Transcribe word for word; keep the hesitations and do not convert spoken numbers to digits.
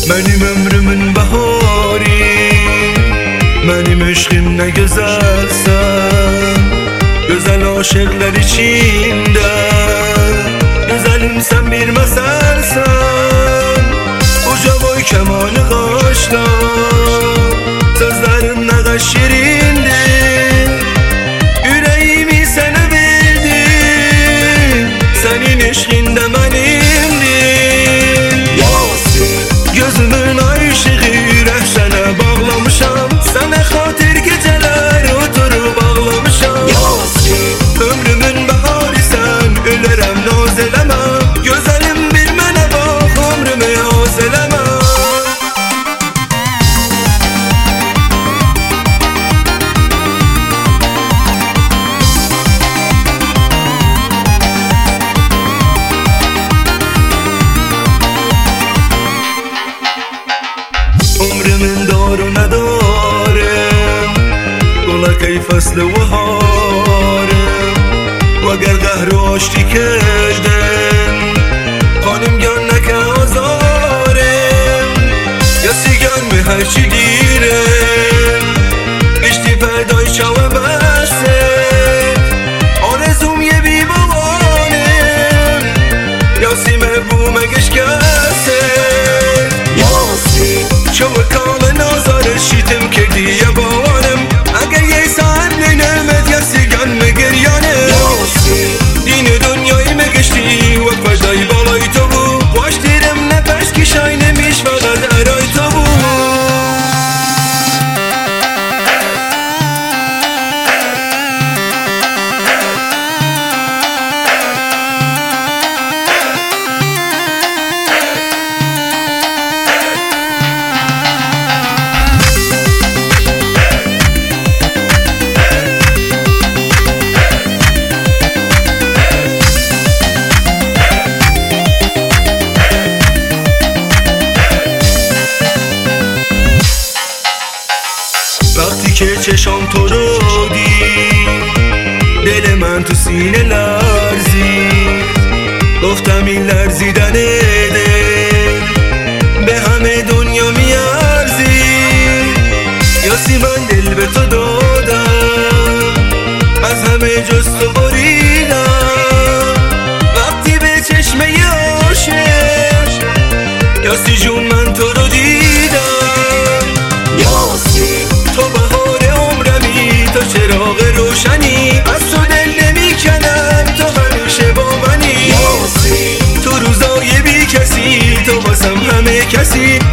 Benim ömrümün bahari, benim aşkım ne güzelsen, güzel aşıklar içinde. Güzelim sen bir meselsen, uca boy kemalı kaşlar, sözlerin ne kadar şirindir. Yüreğimi sana verdim, senin aşkında benimdir. Gözümün aşığı rəhsənə bağlamışam, sənə xatir gecələr oturup ağlamışam. Ömrümün bəharı sən, ölərəm naz eləmə, gözəlim bir mənə bax, ömrümü az eləmə. عمرمن دار و ندارم، گلکی فصل و هارم، وگر قهر و آشتی کردم، خانم گن نکه آزارم. کسی گن می هرچی دیرم، گشتی پردای شو بسته، آرزوم یه بی بابانم، یاسی محبومگش کسه. شو کام نازار شیتم کردی یا بارم، اگر یه ساعت ننمد یا سیگان مگریانه. دین دنیای مگشتی و فردای بالای تو بود، خوش دیرم نفس کشای نمیش فقط ارای تو بود. وقتی که چشام تو رو دید، دل من تو سینه لرزید. گفتم این لرزیدن دل به همه دنیا میارزی. یاسی من دل به تو دادم، از همه جز تو بریدم. وقتی به چشمه عاشق، یاسی جون من تو رو دیدم. یاسی تو بهار عمرمی، تو چراغ روشنی، از تو دل نمی کنم، تو همیشه با منی. تو روزای بی کسی، تو بازم همه کسی.